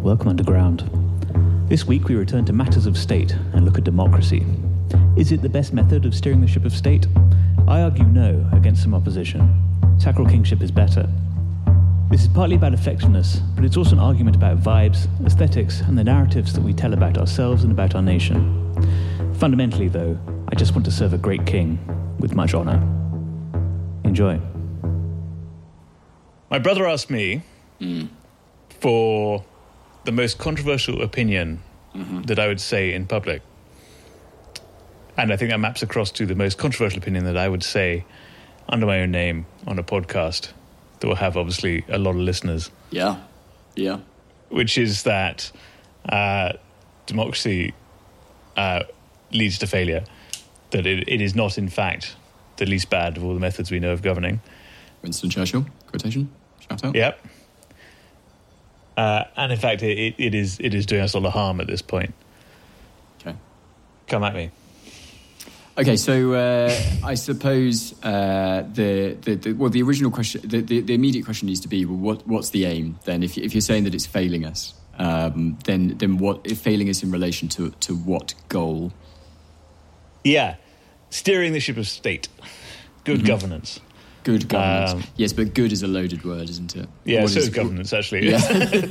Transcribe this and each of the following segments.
welcome underground. This week we return to matters of state and look at democracy. Is it the best method of steering the ship of state? I argue no, against some opposition. Sacral kingship is better. This is partly about effectiveness, but it's also an argument about vibes, aesthetics, and the narratives that we tell about ourselves and about our nation. Fundamentally, though, I just want to serve a great king with much honour. Enjoy. My brother asked me for the most controversial opinion that I would say in public. And I think that maps across to the most controversial opinion that I would say under my own name on a podcast that will have, obviously, a lot of listeners. Yeah. Which is that democracy leads to failure. That it is not, in fact, the least bad of all the methods we know of governing. Winston Churchill, quotation, shout out. Yep. And in fact, it is doing us a lot of harm at this point. Okay. Come at me. Okay, so I suppose the original question, the immediate question needs to be, well, what's the aim then? If you're saying that it's failing us, then what? If failing us in relation to what goal? Yeah, steering the ship of state, good governance. Good governance. Yes, but good is a loaded word, isn't it? Yeah, so is governance, actually. Yeah.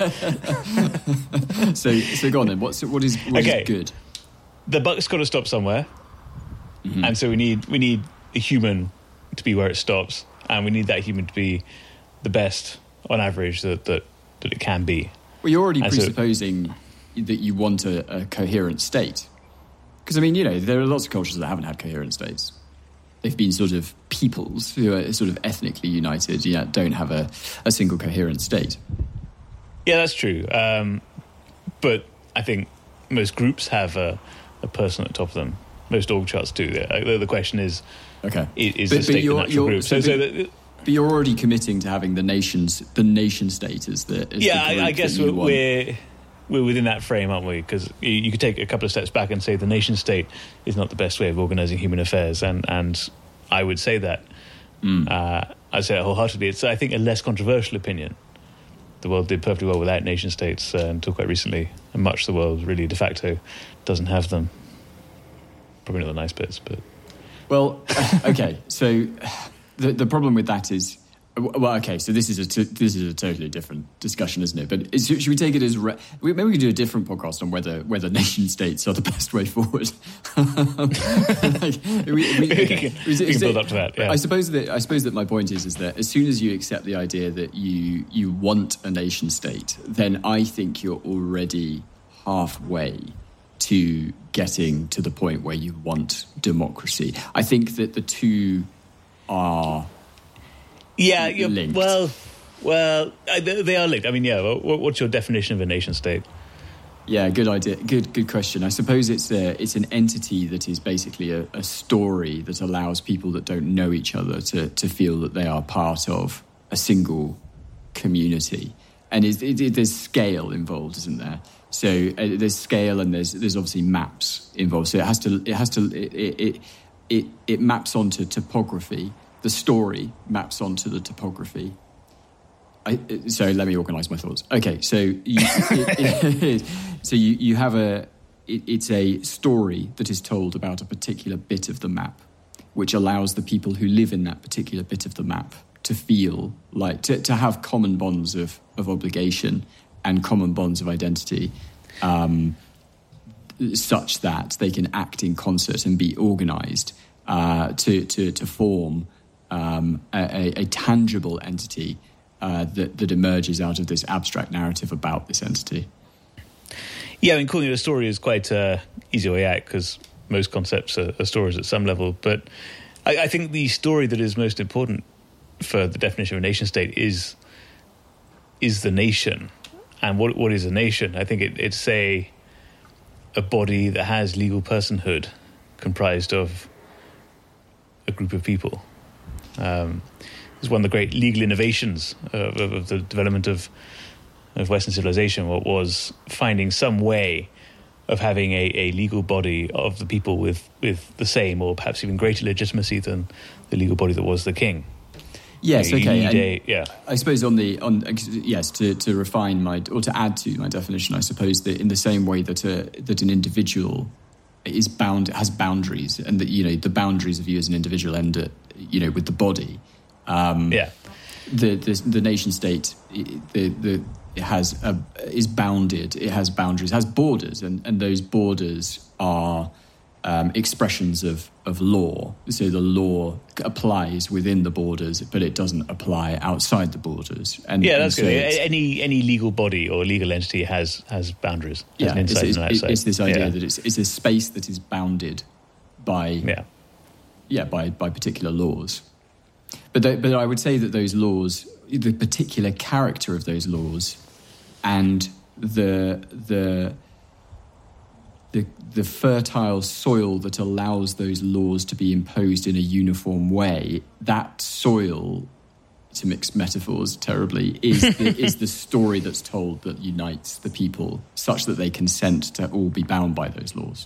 so go on then. What is good? The buck's got to stop somewhere, and so we need a human to be where it stops, and we need that human to be the best on average that it can be. Well, you're already presupposing that you want a coherent state, because I mean, there are lots of cultures that haven't had coherent states. They've been sort of peoples who are sort of ethnically united, yet don't have a single coherent state. Yeah, that's true. But I think most groups have a person at the top of them. Most org charts do. The question is, is the state the natural group? But you're already committing to having the nation state as the group I guess we're within that frame, aren't we? Because you could take a couple of steps back and say the nation state is not the best way of organising human affairs, and I would say that. I'd say that wholeheartedly. It's, I think, a less controversial opinion. The world did perfectly well without nation states until quite recently, and much of the world really de facto doesn't have them. Probably not the nice bits, but... Well, okay, so the problem with that is... Well, okay, so this is a totally different discussion, isn't it? But should we take it as... Maybe we can do a different podcast on whether nation states are the best way forward. We can build up to that, yeah. I suppose that my point is that as soon as you accept the idea that you want a nation state, then I think you're already halfway to getting to the point where you want democracy. I think that the two are... linked. Well, they are linked. I mean, what's your definition of a nation state? Yeah, good idea. Good question. I suppose it's an entity that is basically a story that allows people that don't know each other to feel that they are part of a single community. And there's scale involved, isn't there? So there's scale and there's obviously maps involved. So it maps onto topography. The story maps onto the topography. So let me organise my thoughts. Okay, so you have it's a story that is told about a particular bit of the map, which allows the people who live in that particular bit of the map to feel like to have common bonds of obligation and common bonds of identity, such that they can act in concert and be organised to form a tangible entity that emerges out of this abstract narrative about this entity. Yeah, I mean, calling it a story is quite easy way out because most concepts are stories at some level. But I think the story that is most important for the definition of a nation state is the nation. And what is a nation? I think it's a body that has legal personhood comprised of a group of people. It's one of the great legal innovations of the development of Western civilization. What was finding some way of having a legal body of the people with the same or perhaps even greater legitimacy than the legal body that was the king. Yes, okay. Yeah. I suppose to refine or to add to my definition, I suppose that in the same way that an individual has boundaries, and that the boundaries of you as an individual end at with the body. The nation state is bounded. It has boundaries, has borders, and those borders are expressions of law. So the law applies within the borders, but it doesn't apply outside the borders. That's good. Any legal body or legal entity has boundaries. Has an inside and an outside. It's this idea that it's a space that is bounded by by particular laws. But I would say that those laws, the particular character of those laws, and the fertile soil that allows those laws to be imposed in a uniform way, that soil, to mix metaphors terribly, is the story that's told that unites the people such that they consent to all be bound by those laws.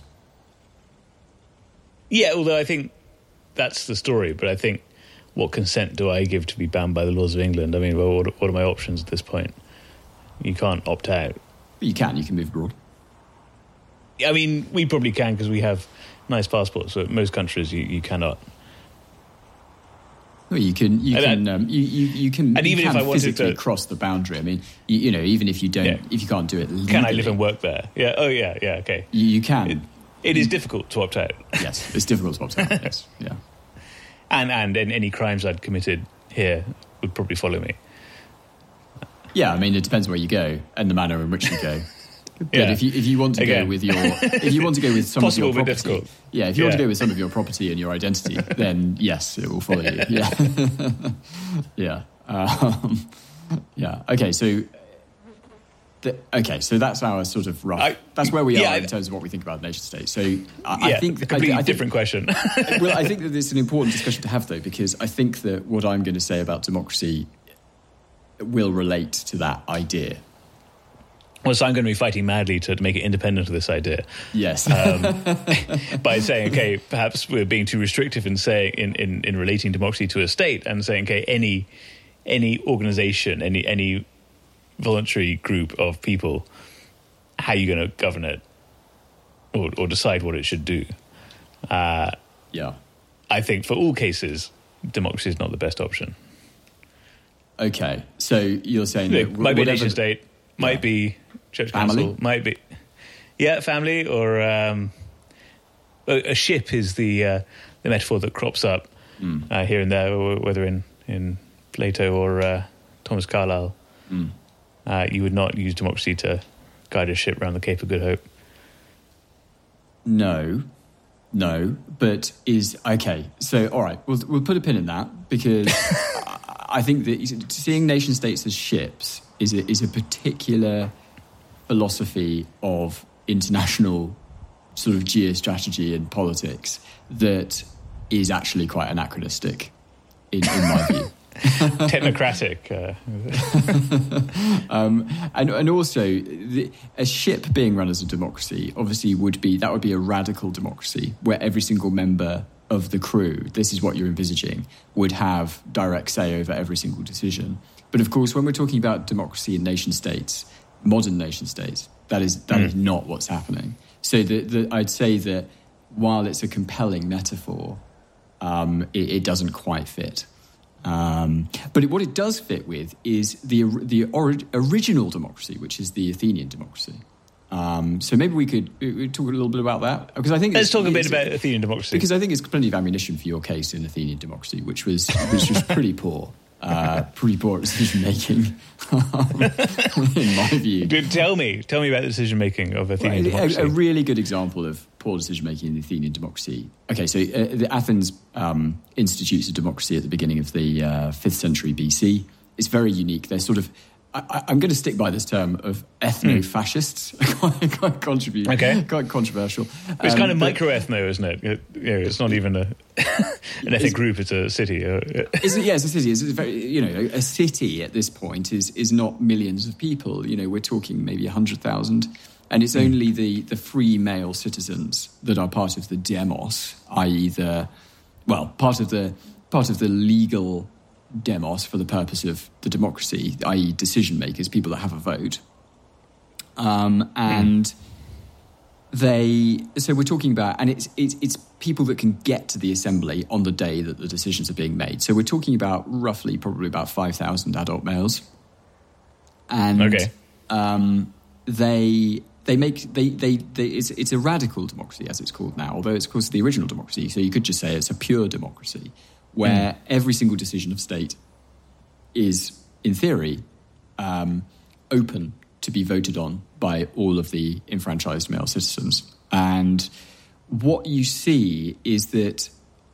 Yeah, although I think that's the story, but I think, what consent do I give to be bound by the laws of England? I mean, what are my options at this point? You can't opt out. But you can move abroad. I mean, we probably can because we have nice passports. But most countries, you cannot. Well, you can, and even if I wanted physically cross the boundary. I mean, even if you don't, if you can't do it legally, can I live and work there? Yeah. Oh, yeah. Okay. You can. It is difficult to opt out. Yes, it's difficult to opt out. Yes. Yeah. And any crimes I'd committed here would probably follow me. Yeah, I mean, it depends where you go and the manner in which you go. But if you want to go with some of your property, difficult. Yeah, if you want to go with some of your property and your identity, then yes, it will follow you. Yeah, Okay, so that's our sort of rough. That's where we are in terms of what we think about nation state. So I think a completely different question. Well, I think that it's an important discussion to have, though, because I think that what I'm going to say about democracy will relate to that idea. Well, so I'm going to be fighting madly to make it independent of this idea. Yes. By saying, okay, perhaps we're being too restrictive in saying in relating democracy to a state, and saying, okay, any organisation, any voluntary group of people, how are you going to govern it or decide what it should do? I think for all cases, democracy is not the best option. Okay, so you're saying that might be a nation state, might be church council, might be family, or a ship is the metaphor that crops up here and there, whether in Plato or Thomas Carlyle. You would not use democracy to guide a ship around the Cape of Good Hope. No, but okay. So, all right, we'll put a pin in that, because I think that seeing nation states as ships is a particular philosophy of international sort of geostrategy and politics that is actually quite anachronistic, in my view. Technocratic. And also, a ship being run as a democracy obviously would be a radical democracy where every single member of the crew, this is what you're envisaging, would have direct say over every single decision. But of course, when we're talking about democracy in nation states, modern nation states, that is not what's happening. So I'd say that while it's a compelling metaphor, it doesn't quite fit. But what it does fit with is the original democracy, which is the Athenian democracy. So maybe we could talk a little bit about that, because I think let's talk a bit about Athenian democracy, because I think it's plenty of ammunition for your case in Athenian democracy, which was pretty poor. Pretty poor decision making, in my view. Tell me about the decision making of Athenian democracy. A really good example of poor decision making in the Athenian democracy. Okay, so the Athens institutes of democracy at the beginning of the 5th century BC. It's very unique. They're sort of, I'm going to stick by this term of ethno-fascists. quite controversial. But it's kind of micro-ethno, isn't it? It's not even an ethnic group. It's a city. It's a city. It's very, a city at this point is not millions of people. We're talking maybe 100,000, and it's only the free male citizens that are part of the demos, i.e. part of the legal demos for the purpose of the democracy, i.e. decision makers, people that have a vote. So we're talking about, and it's people that can get to the assembly on the day that the decisions are being made. So we're talking about probably about 5,000 adult males. And it's a radical democracy, as it's called now, although it's of course the original democracy. So you could just say it's a pure democracy where every single decision of state is, in theory, open to be voted on by all of the enfranchised male citizens. And what you see is that,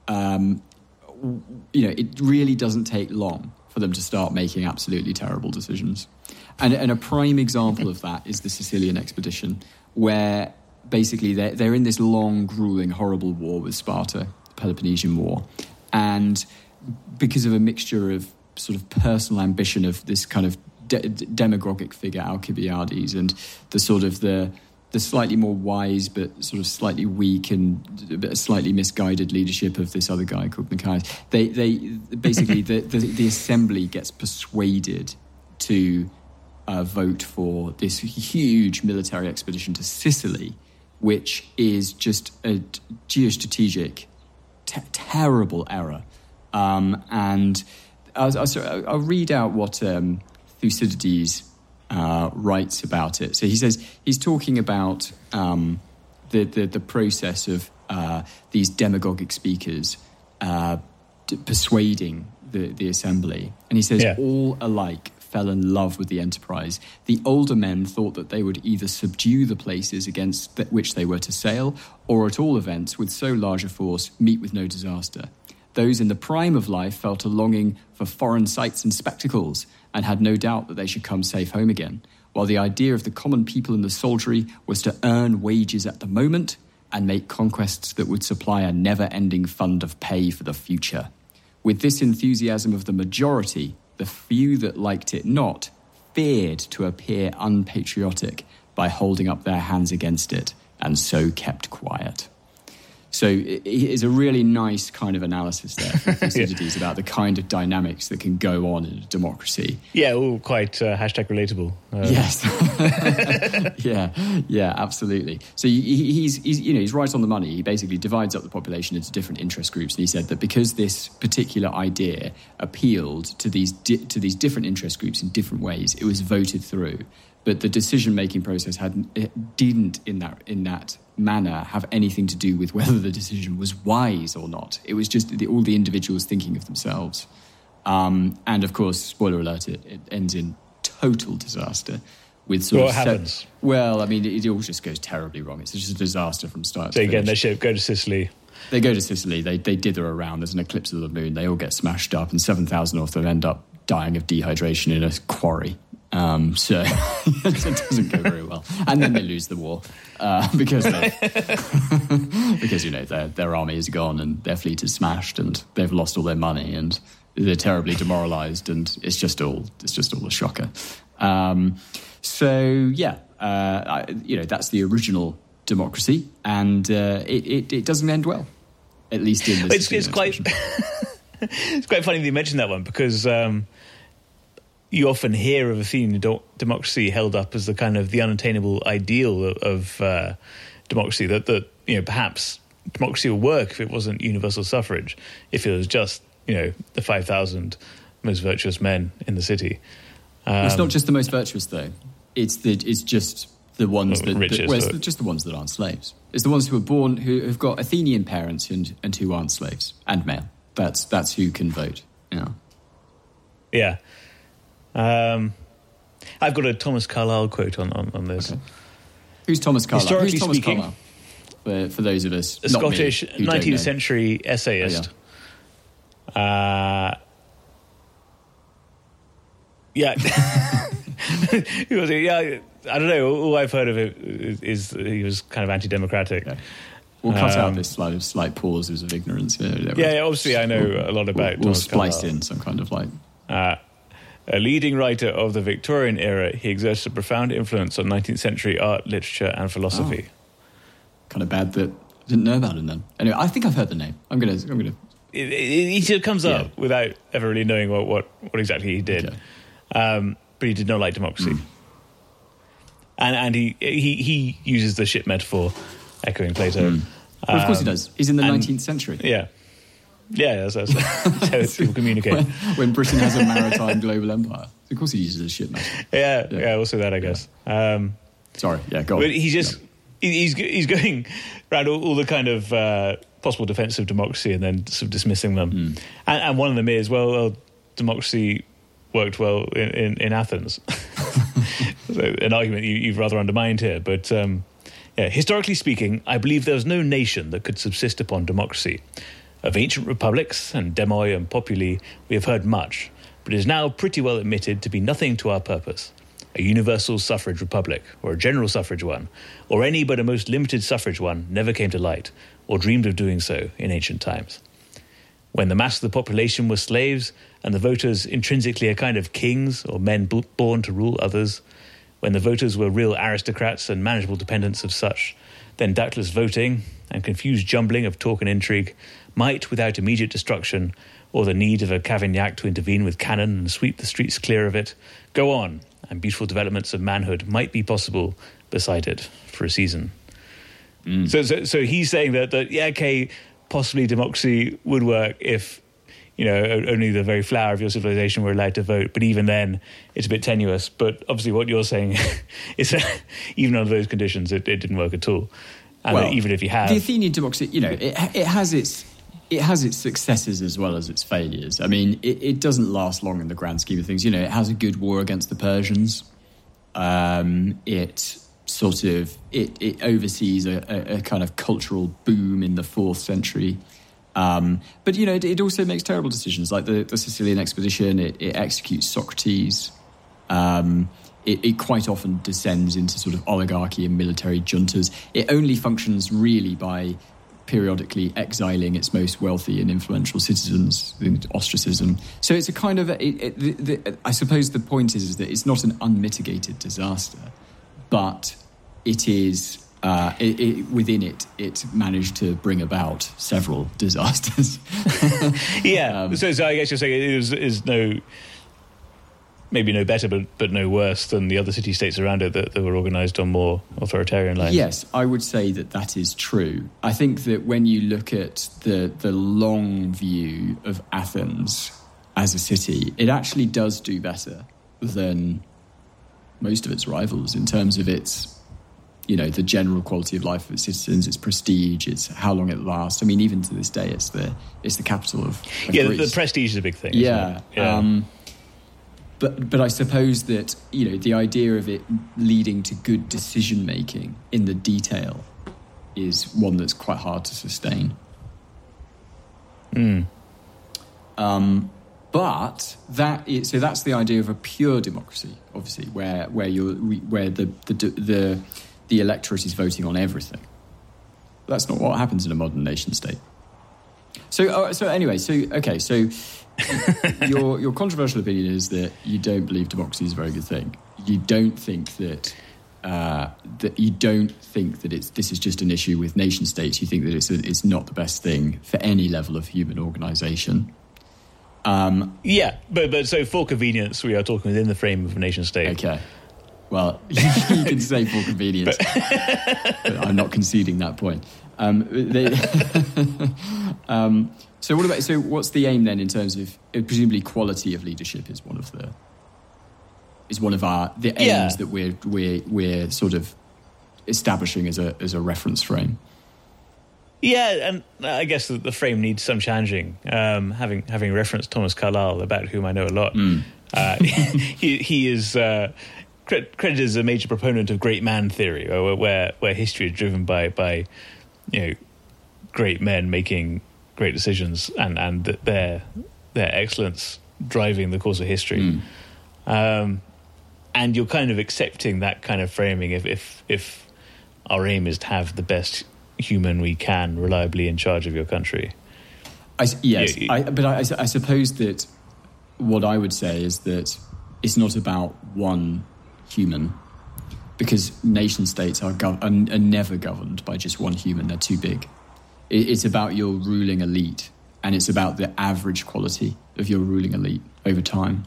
it really doesn't take long for them to start making absolutely terrible decisions. And a prime example of that is the Sicilian expedition, where basically they're in this long, grueling, horrible war with Sparta, the Peloponnesian War. And because of a mixture of sort of personal ambition of this kind of demagogic figure, Alcibiades, and the sort of the slightly more wise but sort of slightly weak and slightly misguided leadership of this other guy called Nicaeus, they basically the assembly gets persuaded to vote for this huge military expedition to Sicily, which is just a geostrategic terrible error. And I'll read out what Thucydides writes about it. So he says he's talking about the process of these demagogic speakers persuading the assembly, and he says all alike fell in love with the enterprise. The older men thought that they would either subdue the places against which they were to sail, or at all events, with so large a force, meet with no disaster. Those in the prime of life felt a longing for foreign sights and spectacles, and had no doubt that they should come safe home again, while the idea of the common people in the soldiery was to earn wages at the moment and make conquests that would supply a never-ending fund of pay for the future. With this enthusiasm of the majority, the few that liked it not feared to appear unpatriotic by holding up their hands against it, and so kept quiet. So it is a really nice kind of analysis there from Thucydides about the kind of dynamics that can go on in a democracy. Yeah, all quite hashtag relatable. Yes. Yeah, absolutely. So he's right on the money. He basically divides up the population into different interest groups, and he said that because this particular idea appealed to these different interest groups in different ways, it was voted through. But the decision-making process didn't in that manner have anything to do with whether the decision was wise or not. It was just all the individuals thinking of themselves. And of course, spoiler alert, it ends in total disaster. With what happens? Well, I mean, it all just goes terribly wrong. It's just a disaster from start to finish. So again, their ship go to Sicily. They go to Sicily. They dither around. There's an eclipse of the moon. They all get smashed up, and 7,000 of them end up dying of dehydration in a quarry. So it doesn't go very well, and then they lose the war because their army is gone and their fleet is smashed and they've lost all their money and they're terribly demoralised, and it's just all a shocker. That's the original democracy, and it doesn't end well, at least in this. It's quite it's quite funny that you mentioned that one, because you often hear of Athenian democracy held up as the kind of the unattainable ideal of democracy, that perhaps democracy will work if it wasn't universal suffrage, if it was just, the 5,000 most virtuous men in the city. It's not just the most virtuous, though. It's just the ones richest, just the ones that aren't slaves. It's the ones who are born, who have got Athenian parents and who aren't slaves, and male. That's who can vote. Yeah. I've got a Thomas Carlyle quote on this. Okay. Who's Thomas Carlyle? Historically speaking, for those of us, a Scottish 19th century essayist. Oh, yeah. He was, I don't know. All I've heard of it is he was kind of anti-democratic. Okay. We'll cut out this slight pauses of ignorance. Obviously I know a lot about We'll splice in some kind of a leading writer of the Victorian era, he exerted a profound influence on 19th century art, literature and philosophy. Kind of bad that I didn't know about him then. Anyway, I think I've heard the name. I'm gonna He sort of comes up without ever really knowing what exactly he did. Okay. But he did not like democracy. And he uses the ship metaphor, echoing Plato. Well, of course he does. He's in the 19th century. Yeah. Yeah, that's how people communicate. When Britain has a maritime global empire. Of course he uses a ship metaphor. Yeah, also that, I guess. Sorry, go on. But he's going around all the kind of possible defense of democracy and then sort of dismissing them. And one of them is, well, democracy worked well in Athens. So an argument you've rather undermined here. But historically speaking, I believe there was no nation that could subsist upon democracy. Of ancient republics and demoi and populi we have heard much, but it is now pretty well admitted to be nothing to our purpose. A universal suffrage republic, or a general suffrage one, or any but a most limited suffrage one never came to light, or dreamed of doing so in ancient times. When the mass of the population were slaves, and the voters intrinsically a kind of kings, or men born to rule others, when the voters were real aristocrats and manageable dependents of such, then doubtless voting, and confused jumbling of talk and intrigue, might, without immediate destruction, or the need of a Cavaignac to intervene with cannon and sweep the streets clear of it, go on, and beautiful developments of manhood might be possible beside it for a season. So he's saying that possibly democracy would work if, only the very flower of your civilization were allowed to vote, but even then, it's a bit tenuous. But obviously what you're saying is that even under those conditions, it didn't work at all. And even if you have... The Athenian democracy, it has its successes as well as its failures. I mean, it doesn't last long in the grand scheme of things. It has a good war against the Persians. It oversees a kind of cultural boom in the 4th century. But, it also makes terrible decisions, like the Sicilian expedition. It executes Socrates. It quite often descends into sort of oligarchy and military juntas. It only functions really by periodically exiling its most wealthy and influential citizens, ostracism. So it's a kind of... I suppose the point is that it's not an unmitigated disaster, but it is... within it managed to bring about several disasters. So I guess you're saying it is maybe no better, but no worse than the other city-states around it that were organised on more authoritarian lines. Yes, I would say that is true. I think that when you look at the long view of Athens as a city, it actually does do better than most of its rivals in terms of its, the general quality of life of its citizens, its prestige, its how long it lasts. I mean, even to this day, it's the capital of Greece. The prestige is a big thing. Yeah. But I suppose that, the idea of it leading to good decision-making in the detail is one that's quite hard to sustain. But that's the idea of a pure democracy, obviously, where the electorate is voting on everything. That's not what happens in a modern nation state. So your controversial opinion is that you don't believe democracy is a very good thing. You don't think that this is just an issue with nation states. You think that it's not the best thing for any level of human organisation. But so for convenience, we are talking within the frame of a nation state. Okay. Well, you can say for convenience, but I'm not conceding that point. So what's the aim then in terms of presumably quality of leadership is one of the aims that we're sort of establishing as a reference frame. Yeah, and I guess the frame needs some challenging. Having referenced Thomas Carlyle, about whom I know a lot, he is credited as a major proponent of great man theory, where history is driven by great men making great decisions and their excellence driving the course of history. And you're kind of accepting that kind of framing if our aim is to have the best human we can reliably in charge of your country. I suppose that what I would say is that it's not about one human, because nation states are never governed by just one human. They're too big. It's about your ruling elite and it's about the average quality of your ruling elite over time.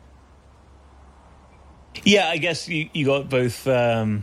Yeah, I guess you got both of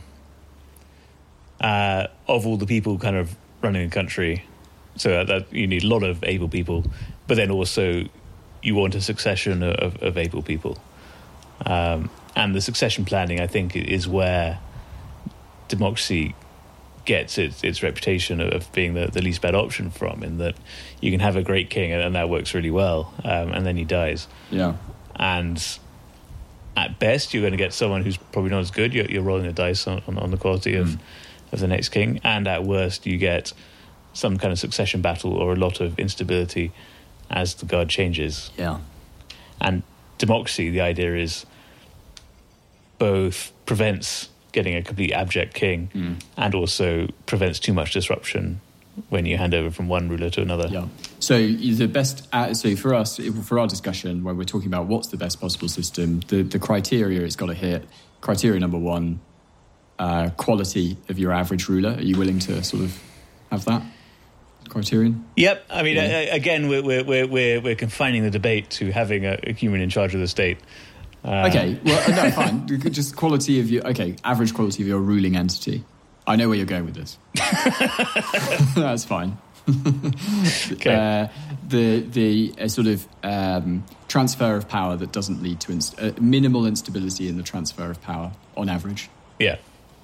all the people kind of running the country, so that you need a lot of able people, but then also you want a succession of able people. And the succession planning, I think, is where democracy gets its reputation of being the least bad option from, in that you can have a great king and that works really well, and then he dies. Yeah. And at best, you're going to get someone who's probably not as good. You're rolling the dice on the quality of the next king. And at worst, you get some kind of succession battle or a lot of instability as the guard changes. Yeah. And democracy, the idea is, both prevents getting a complete abject king and also prevents too much disruption when you hand over from one ruler to another. Yeah. So the best. So for us, for our discussion, when we're talking about what's the best possible system, the criteria it's got to hit. Criteria number one: quality of your average ruler. Are you willing to sort of have that criterion? Yep. I mean, again, we're confining the debate to having a human in charge of the state. Okay. Well, no, fine. Just quality of your. Okay, average quality of your ruling entity. I know where you're going with this. That's fine. Okay. The sort of transfer of power that doesn't lead to minimal instability in the transfer of power on average. Yeah.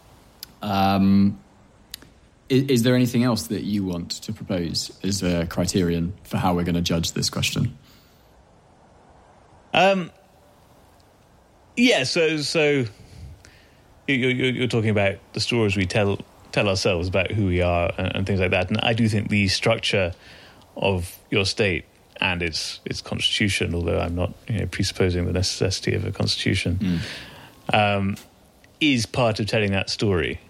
Is there anything else that you want to propose as a criterion for how we're going to judge this question? Yeah. So you're talking about the stories we tell ourselves about who we are and things like that. And I do think the structure of your state and its constitution, although I'm not presupposing the necessity of a constitution, is part of telling that story.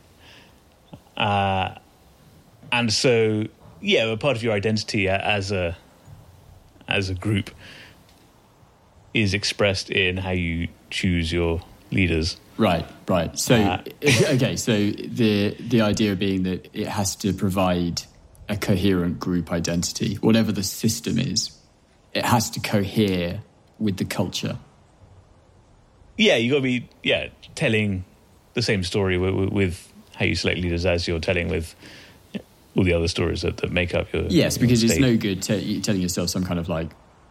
And so, yeah, a part of your identity as a group is expressed in how you choose your leaders. Right. So, okay, so the idea being that it has to provide a coherent group identity, whatever the system is, it has to cohere with the culture. Yeah, you got to be telling the same story with how you select leaders as you're telling with all the other stories that make up your yes, because state. It's no good telling yourself some kind of like,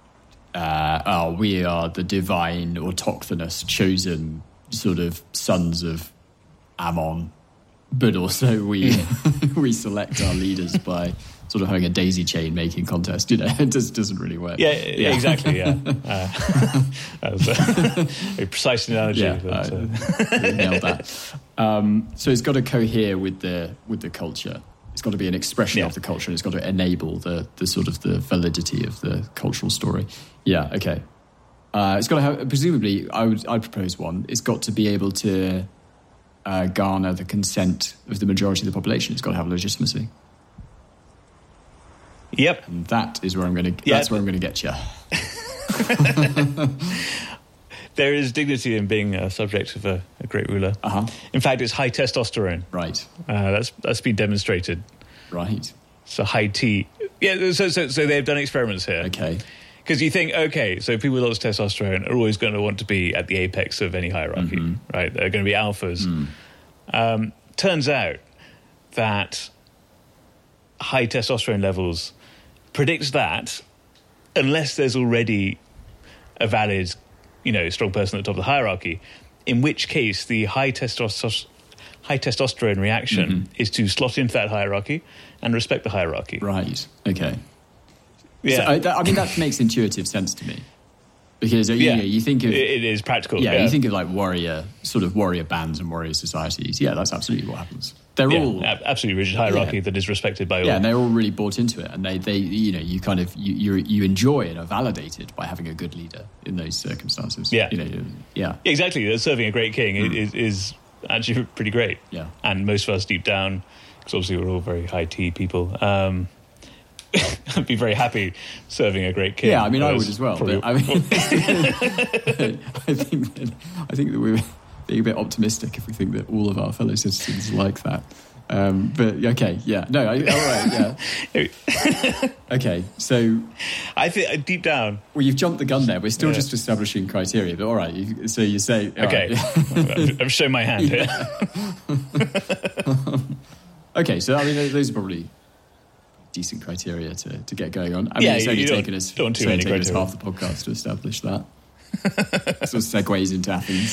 we are the divine autochthonous chosen sort of sons of Ammon, but also we select our leaders by sort of having a daisy chain making contest. It just doesn't really work. Yeah, exactly. Yeah, that was a very precise analogy. Yeah, nailed that. So it's got to cohere with the culture. It's got to be an expression of the culture, and it's got to enable the sort of the validity of the cultural story. Yeah, okay. It's got to have, presumably, I'd propose one. It's got to be able to garner the consent of the majority of the population. It's got to have legitimacy. Yep. And that is where I'm going to. That's where I'm going to get you. There is dignity in being a subject of a great ruler. Uh-huh. In fact, it's high testosterone. Right. That's been demonstrated. Right. So high T. Yeah. So they've done experiments here. Okay. Because you think, okay, so people with lots of testosterone are always going to want to be at the apex of any hierarchy, right? They're going to be alphas. Turns out that high testosterone levels predicts that unless there's already a valid, strong person at the top of the hierarchy, in which case the high testosterone reaction is to slot into that hierarchy and respect the hierarchy. Right. Okay. Yeah. So, that makes intuitive sense to me. Because you think of... It is practical. Yeah, you think of like warrior bands and warrior societies. Yeah, that's absolutely what happens. They're all... absolutely rigid hierarchy that is respected by all. Yeah, and they're all really bought into it. And they you enjoy and are validated by having a good leader in those circumstances. Yeah. Yeah. Exactly. Serving a great king is actually pretty great. Yeah. And most of us deep down, because obviously we're all very high T people, I'd be very happy serving a great king. Yeah, I mean, I would as well. But, I mean, I think that being a bit optimistic if we think that all of our fellow citizens are like that. But okay, yeah, no, all right, yeah. Okay, so I think deep down, well, you've jumped the gun there. We're still just establishing criteria, but all right. So you say, okay, right. I'm showing my hand here. Okay, so I mean, those are probably decent criteria to get going on. I mean, it's only taken us half the podcast to establish that. Sort of segues into Athens.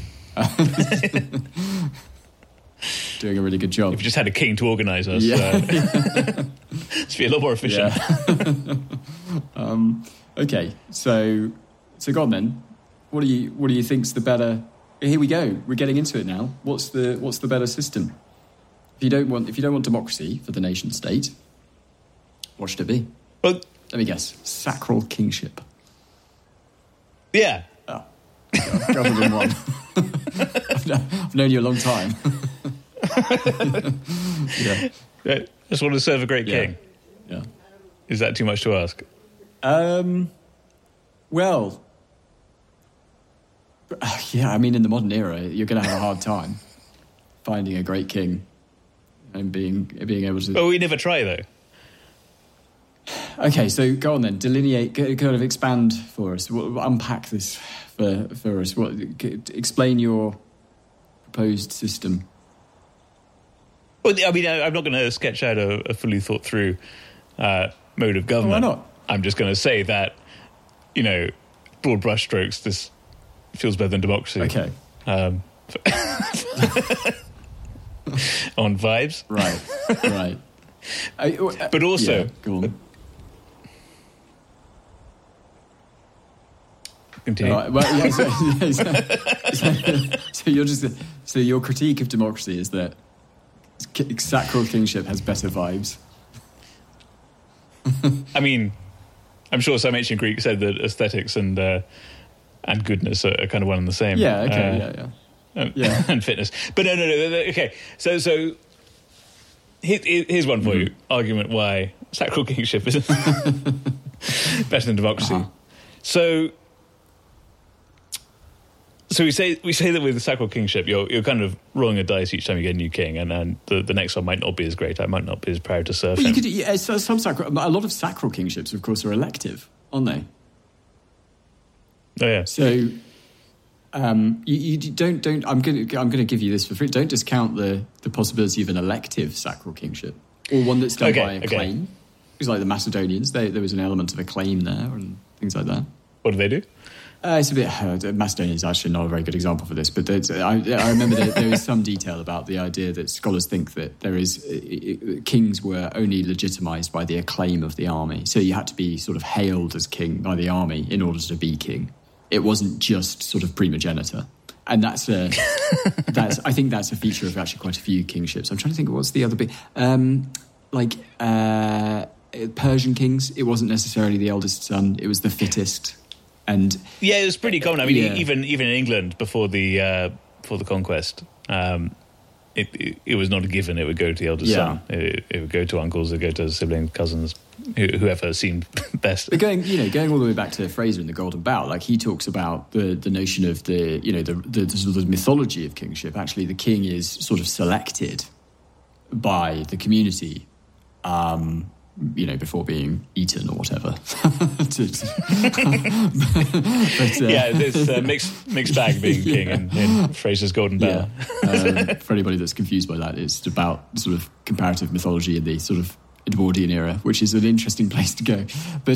Doing a really good job. If we just had a king to organise us, it'd be a lot more efficient. Yeah. Okay, so go on then. What do you think's the better? Here we go. We're getting into it now. What's the better system? If you don't want democracy for the nation state, what should it be? Well, let me guess. Sacral kingship. Yeah. Oh, covered in one. I've known you a long time. Yeah. I just want to serve a great king. Yeah. Is that too much to ask? Well, yeah, I mean, in the modern era, you're going to have a hard time finding a great king and being able to... Well, we never try, though. Okay, so go on then. Delineate, kind of expand for us. Unpack this for us. Explain your proposed system. Well, I mean, I'm not going to sketch out a fully thought through mode of government. Why not? I'm just going to say that, broad brushstrokes, this feels better than democracy. Okay. On vibes. Right. But also... Yeah, go on. Continue. Right, well, so your critique of democracy is that sacral kingship has better vibes. I mean, I'm sure some ancient Greek said that aesthetics and goodness are kind of one and the same. Yeah. Okay. And fitness, but no. Okay, so here's one for you. Argument why sacral kingship is better than democracy. Uh-huh. So we say that with the sacral kingship, you're kind of rolling a dice each time you get a new king, and the next one might not be as great. I might not be as proud to serve him. You could, a lot of sacral kingships, of course, are elective, aren't they? Oh yeah. So you don't. I'm going to give you this for free. Don't discount the possibility of an elective sacral kingship or one that's done by a claim. It's like the Macedonians. There was an element of a claim there and things like that. What do they do? It's a bit... Macedonia is actually not a very good example for this, but I remember there is some detail about the idea that scholars think that kings were only legitimised by the acclaim of the army. So you had to be sort of hailed as king by the army in order to be king. It wasn't just sort of primogeniture. And I think that's a feature of actually quite a few kingships. I'm trying to think of what's the other bit. Persian kings, it wasn't necessarily the eldest son, it was the fittest. And yeah, it was pretty common. I mean, even in England before the conquest, it was not a given. It would go to the eldest son. It would go to uncles. It would go to siblings, cousins, whoever seemed best. But going all the way back to Fraser in the Golden Bough, like he talks about the notion of the sort of mythology of kingship. Actually, the king is sort of selected by the community. Before being eaten or whatever. This mixed bag being king in Fraser's Golden Bough. Yeah. For anybody that's confused by that, it's about sort of comparative mythology in the sort of Edwardian era, which is an interesting place to go. But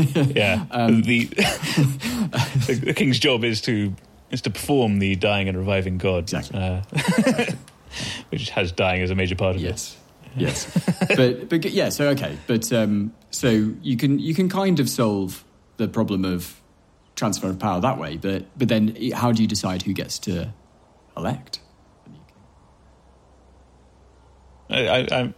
the king's job is to perform the dying and reviving god. Exactly. Which has dying as a major part of it. Yes, but yeah. So okay, but so you can kind of solve the problem of transfer of power that way. But then how do you decide who gets to elect? I'm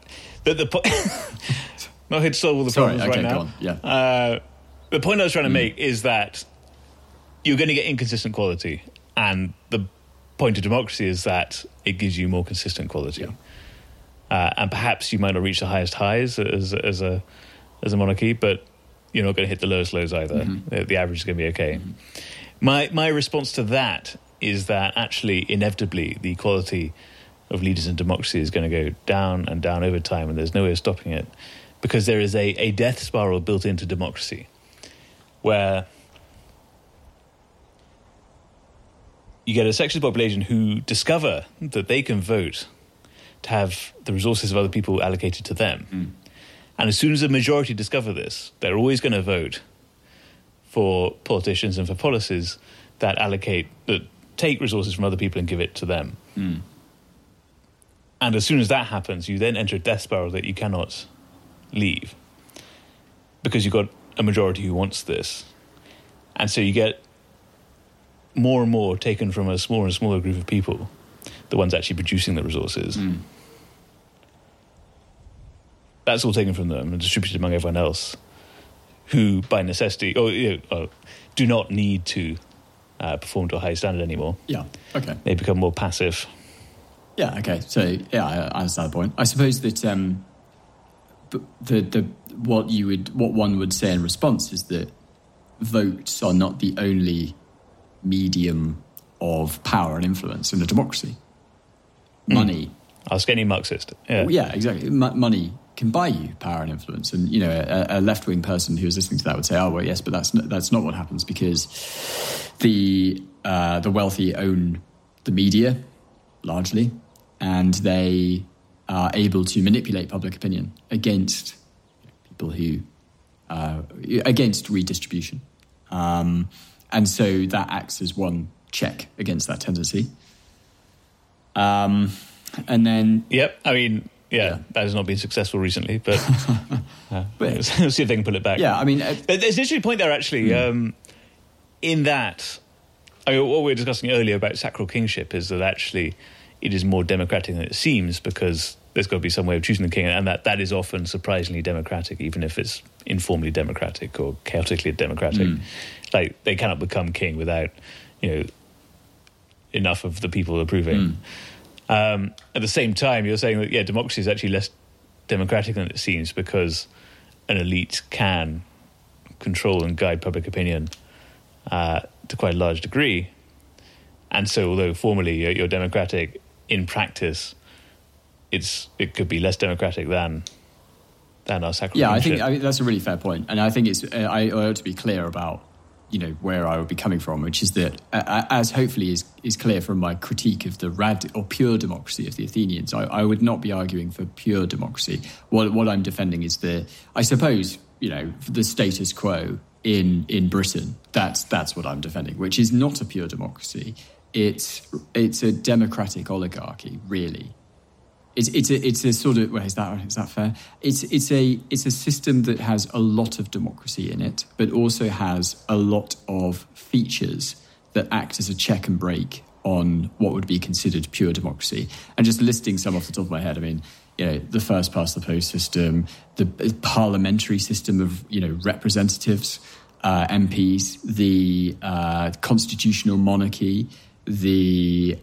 not here to solve all the problems right now. Go on. Yeah. The point I was trying to make is that you're going to get inconsistent quality, and the point of democracy is that it gives you more consistent quality. Yeah. And perhaps you might not reach the highest highs as a monarchy, but you're not going to hit the lowest lows either. Mm-hmm. The average is going to be okay. Mm-hmm. My response to that is that actually, inevitably, the quality of leaders in democracy is going to go down and down over time, and there's no way of stopping it, because there is a death spiral built into democracy, where you get a section of the population who discover that they can vote to have the resources of other people allocated to them. And as soon as a majority discover this, they're always going to vote for politicians and for policies that take resources from other people and give it to them. And as soon as that happens, you then enter a death spiral that you cannot leave, because you've got a majority who wants this. And so you get more and more taken from a smaller and smaller group of people, the ones actually producing the resources. That's all taken from them and distributed among everyone else, who, by necessity, do not need to perform to a high standard anymore. Yeah, okay. They become more passive. Yeah, okay. So, yeah, I understand the point. I suppose that what one would say in response is that votes are not the only medium of power and influence in a democracy. Money. Ask any Marxist. Yeah, exactly. Money can buy you power and influence, and a left-wing person who is listening to that would say, "Oh, well, yes, but that's not what happens, because the wealthy own the media largely, and they are able to manipulate public opinion against people who against redistribution, and so that acts as one check against that tendency." And then, yep, I mean. Yeah, that has not been successful recently, but we'll see if they can pull it back. Yeah, I mean... there's an interesting point there, actually, in that... what we were discussing earlier about sacral kingship is that actually it is more democratic than it seems, because there's got to be some way of choosing the king, and that is often surprisingly democratic, even if it's informally democratic or chaotically democratic. Like, they cannot become king without, enough of the people approving. At the same time, you're saying that, democracy is actually less democratic than it seems, because an elite can control and guide public opinion to quite a large degree. And so, although formally you're democratic, in practice, it could be less democratic than our sacral kingship. I think that's a really fair point. And I think I ought to be clear about where I would be coming from, which is that, as hopefully is clear from my critique of the pure democracy of the Athenians, I would not be arguing for pure democracy. What I'm defending is the status quo in Britain. That's what I'm defending, which is not a pure democracy. It's a democratic oligarchy, really. It's a sort of, is that fair? It's a system that has a lot of democracy in it, but also has a lot of features that act as a check and brake on what would be considered pure democracy. And just listing some off the top of my head, I mean, the first past the post system, the parliamentary system of representatives, MPs, the constitutional monarchy, the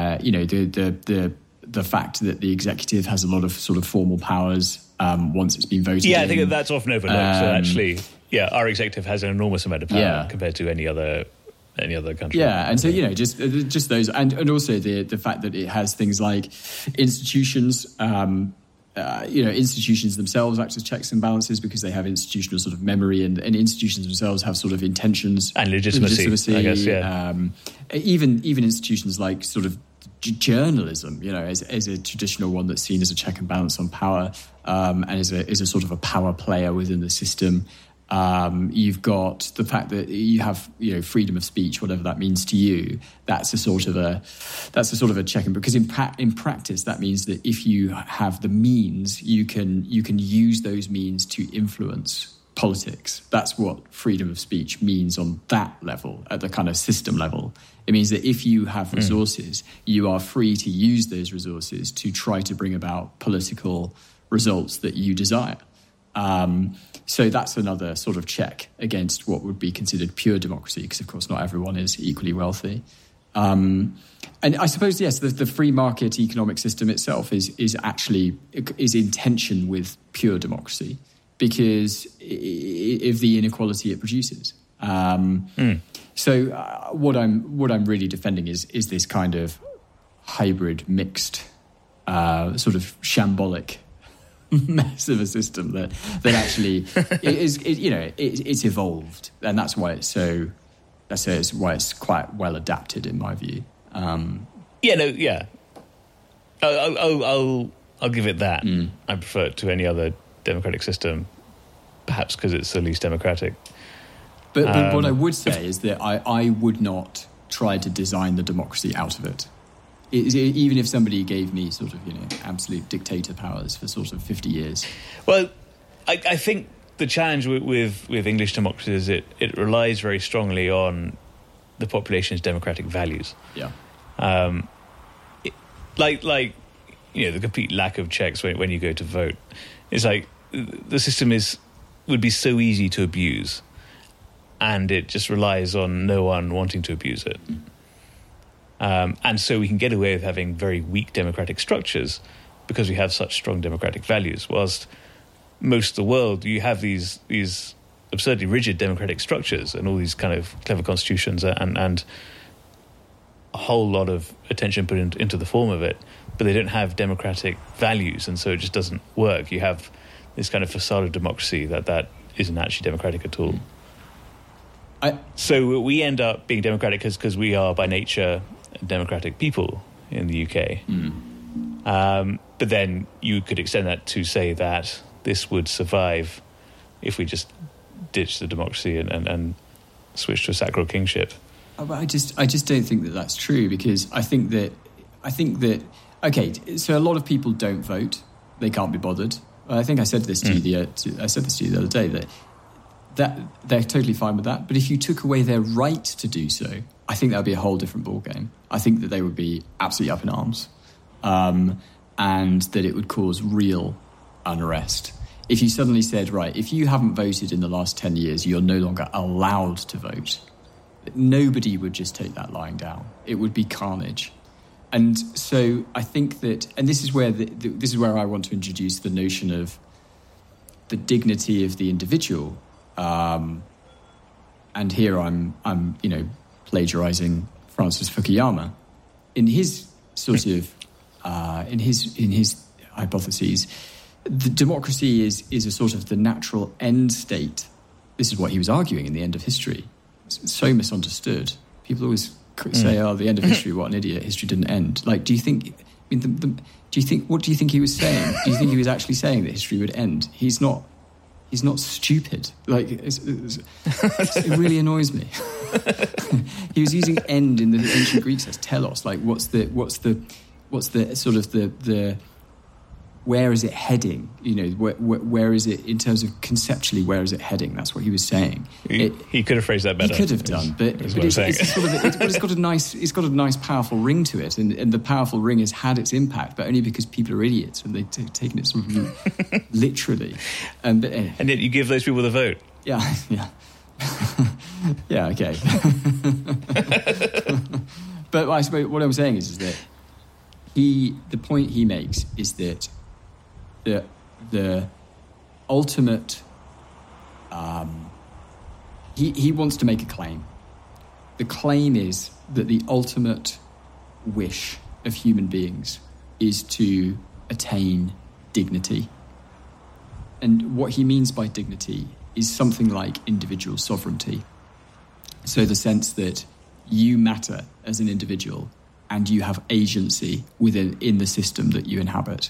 fact that the executive has a lot of sort of formal powers once it's been voted in. I think that's often overlooked. So actually, our executive has an enormous amount of power compared to any other country. Yeah, and so just those, and also the fact that it has things like institutions. Institutions themselves act as checks and balances because they have institutional sort of memory, and institutions themselves have sort of intentions and legitimacy. I guess, even institutions like sort of journalism, as a traditional one that's seen as a check and balance on power, and is a sort of a power player within the system. You've got the fact that you have freedom of speech, whatever that means to you. That's a sort of a check and because in practice that means that if you have the means, you can use those means to influence politics. That's what freedom of speech means on that level, at the kind of system level. It means that if you have resources, you are free to use those resources to try to bring about political results that you desire. So that's another sort of check against what would be considered pure democracy, because, of course, not everyone is equally wealthy. And I suppose, yes, the free market economic system itself is in tension with pure democracy because of the inequality it produces. So what I'm really defending is this kind of hybrid, mixed, sort of shambolic mess of a system that actually it's evolved, and that's why it's so. That's why it's quite well adapted in my view. I'll give it that. I prefer it to any other democratic system, perhaps because it's the least democratic. But what I would say is that I would not try to design the democracy out of it. Even if somebody gave me sort of, absolute dictator powers for sort of 50 years. Well, I think the challenge with English democracy is it relies very strongly on the population's democratic values. Yeah. The complete lack of checks when you go to vote. It's like the system would be so easy to abuse, and it just relies on no one wanting to abuse it. And so we can get away with having very weak democratic structures because we have such strong democratic values, whilst most of the world, you have these absurdly rigid democratic structures and all these kind of clever constitutions and a whole lot of attention put into the form of it, but they don't have democratic values, and so it just doesn't work. You have this kind of facade of democracy that isn't actually democratic at all. So we end up being democratic because we are by nature democratic people in the UK. But then you could extend that to say that this would survive if we just ditch the democracy and switch to a sacral kingship. I just don't think that that's true, because I think that okay, so a lot of people don't vote; they can't be bothered. I think I said this to you the other day that they're totally fine with that. But if you took away their right to do so, I think that would be a whole different ballgame. I think that they would be absolutely up in arms, and that it would cause real unrest. If you suddenly said, right, if you haven't voted in the last 10 years, you're no longer allowed to vote, nobody would just take that lying down. It would be carnage. And so I think that, and this is where this is where I want to introduce the notion of the dignity of the individual. And here I'm plagiarizing Francis Fukuyama in his sort of in his hypotheses. The democracy is a sort of the natural end state. This is what he was arguing in The End of History. It's so misunderstood. People always say, "Oh, the end of history, what an idiot! History didn't end." Like, do you think? What do you think he was saying? Do you think he was actually saying that history would end? He's not stupid. Like, it really annoys me. He was using "end" in the ancient Greeks as telos. Like, what's the sort of the where is it heading? Where is it in terms of conceptually? Where is it heading? That's what he was saying. He could have phrased that better. He could have done, but it's got a nice, powerful ring to it, and the powerful ring has had its impact, but only because people are idiots and they've taken it sort of literally. And yet you give those people the vote. Yeah. Yeah. Okay. But I suppose what I'm saying is that the point he makes is that the ultimate he wants to make a claim. The claim is that the ultimate wish of human beings is to attain dignity. And what he means by dignity is something like individual sovereignty. So the sense that you matter as an individual and you have agency in the system that you inhabit.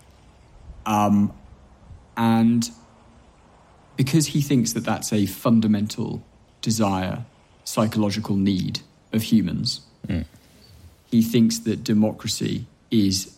And because he thinks that that's a fundamental desire, psychological need of humans, he thinks that democracy is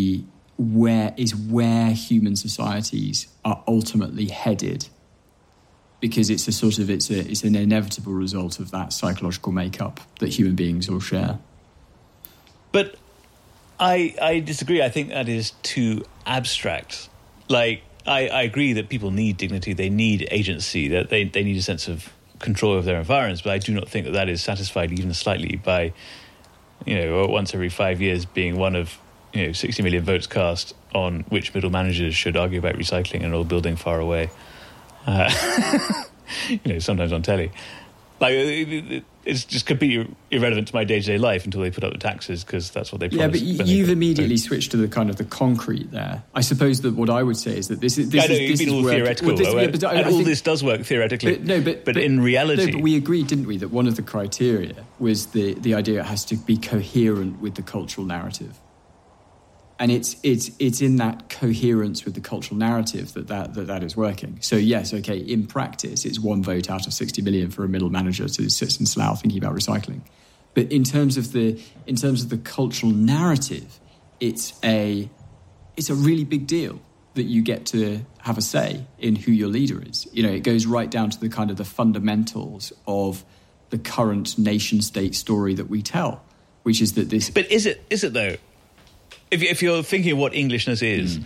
where human societies are ultimately headed, because it's an inevitable result of that psychological makeup that human beings all share. But I disagree. I think that is too abstract. Like, I agree that people need dignity, they need agency, that they need a sense of control of their environments, but I do not think that is satisfied even slightly by, once every 5 years being one of 60 million votes cast on which middle managers should argue about recycling an old building far away. Sometimes on telly. Like, it's just completely irrelevant to my day-to-day life until they put up the taxes, because that's what they promised. Yeah, but you've immediately switched to the kind of the concrete there. I suppose that what I would say is that this is all theoretical. All this does work theoretically, but in reality... No, but we agreed, didn't we, that one of the criteria was the idea it has to be coherent with the cultural narrative. And it's in that coherence with the cultural narrative that is working. So yes, okay, in practice, it's 1 vote out of 60 million for a middle manager to sit in Slough thinking about recycling. But in terms of the cultural narrative, it's a really big deal that you get to have a say in who your leader is. You know, it goes right down to the kind of the fundamentals of the current nation-state story that we tell, which is that this. But is it though? If you're thinking of what Englishness is,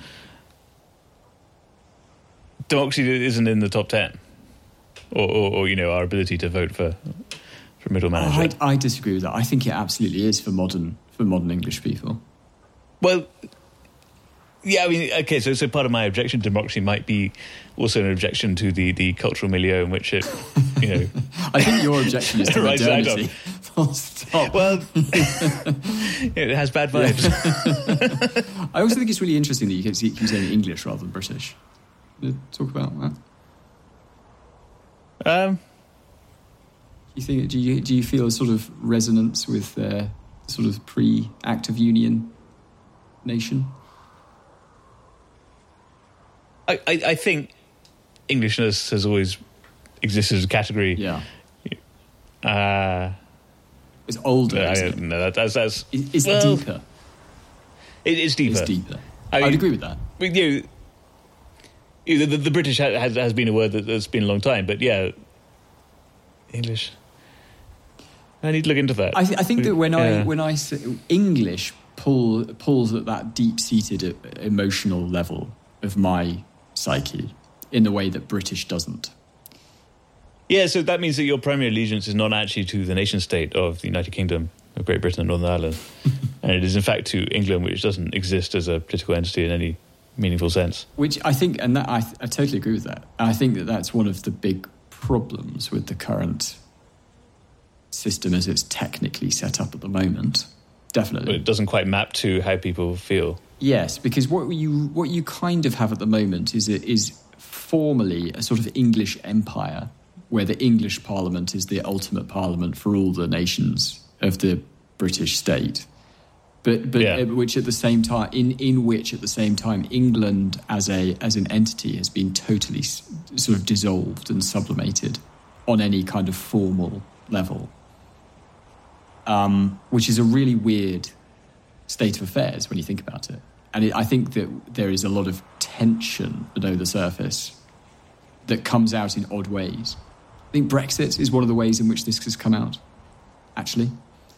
democracy isn't in the top 10, or our ability to vote for middle manager. I disagree with that. I think it absolutely is for modern English people. Well, yeah, I mean, okay, so part of my objection to democracy might be also an objection to the cultural milieu in which it, I think your objection is to modernity. Full stop. Well, it has bad vibes. I also think it's really interesting that you keep saying English rather than British. Talk about that. Do you feel a sort of resonance with the sort of pre-Act of Union nation? I think Englishness has always existed as a category. Yeah. It's older. That's it's deeper. It is deeper. It's deeper. I'd agree with that. The British has been a word that's been a long time, but yeah, English. I need to look into that. I think that when I say English pulls at that deep-seated emotional level of my psyche in the way that British doesn't. Yeah, so that means that your primary allegiance is not actually to the nation-state of the United Kingdom of Great Britain and Northern Ireland, and it is in fact to England, which doesn't exist as a political entity in any meaningful sense. Which I think, and that I totally agree with that. And I think that that's one of the big problems with the current system as it's technically set up at the moment. Definitely. But it doesn't quite map to how people feel. Yes, because what you kind of have at the moment is formally a sort of English empire, where the English Parliament is the ultimate parliament for all the nations of the British state. But which at the same time, in which at the same time England as an entity has been totally sort of dissolved and sublimated on any kind of formal level, which is a really weird state of affairs when you think about it. And I think that there is a lot of tension below the surface that comes out in odd ways. I think Brexit is one of the ways in which this has come out, actually.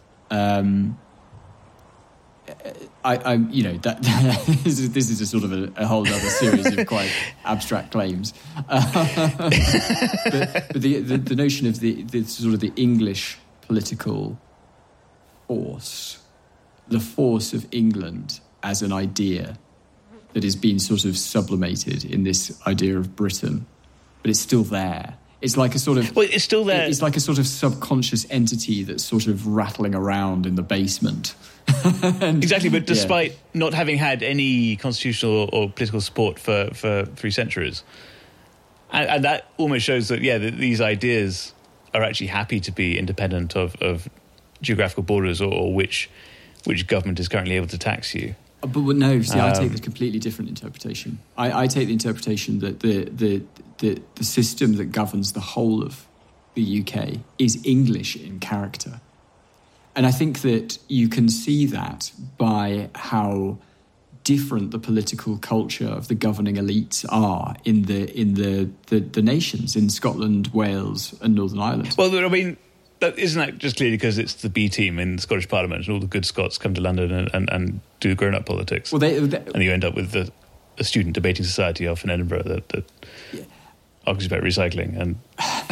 This is a sort of a whole other series of quite abstract claims. But the notion of the sort of the English political force, the force of England as an idea that has been sort of sublimated in this idea of Britain, but it's still there. It's like a sort of... Well, it's still there. It's like a sort of subconscious entity that's sort of rattling around in the basement. Exactly, but despite not having had any constitutional or political support for 3 centuries. And that almost shows that, that these ideas are actually happy to be independent of geographical borders or which government is currently able to tax you. But no, see, I take the completely different interpretation. I take the interpretation that the system that governs the whole of the UK is English in character. And I think that you can see that by how different the political culture of the governing elites are in the nations, in Scotland, Wales and Northern Ireland. Well, I mean... Isn't that just clearly because it's the B team in the Scottish Parliament and all the good Scots come to London and do grown-up politics? Well, and you end up with a student debating society off in Edinburgh that argues about recycling and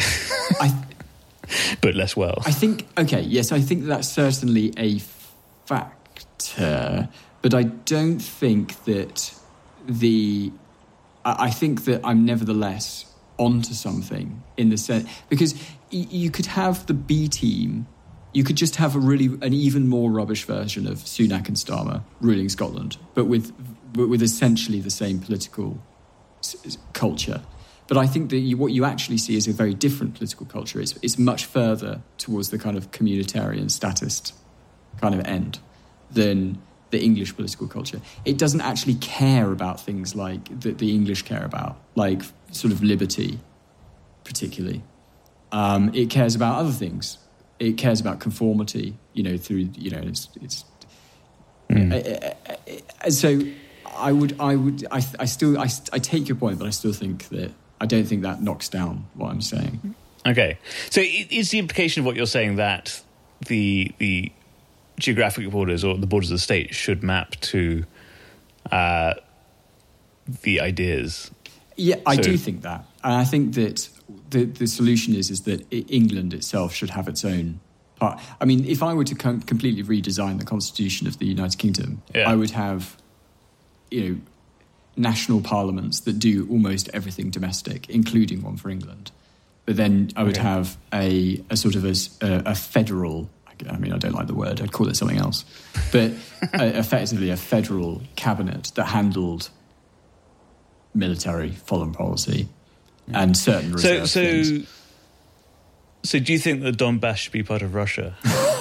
but less well. I think that's certainly a factor, but I don't think that I think that I'm nevertheless onto something in the sense, because you could have the B team, you could just have an even more rubbish version of Sunak and Starmer ruling Scotland, but with essentially the same political culture. But I think that what you actually see is a very different political culture. It's much further towards the kind of communitarian statist kind of end than the English political culture. It doesn't actually care about things like that the English care about, like sort of liberty, particularly. It cares about other things. It cares about conformity, through, it's. So I take your point, but I still think that I don't think that knocks down what I'm saying. Okay, so is the implication of what you're saying that the geographic borders or the borders of the state should map to the ideas? Yeah, I do think that. And I think that the solution is that England itself should have its own part. I mean, if I were to completely redesign the constitution of the United Kingdom, I would have, national parliaments that do almost everything domestic, including one for England. But then I would have a sort of a federal, I mean, I don't like the word, I'd call it something else, but effectively a federal cabinet that handled military, foreign policy, and certain reserve things. So do you think that Donbass should be part of Russia?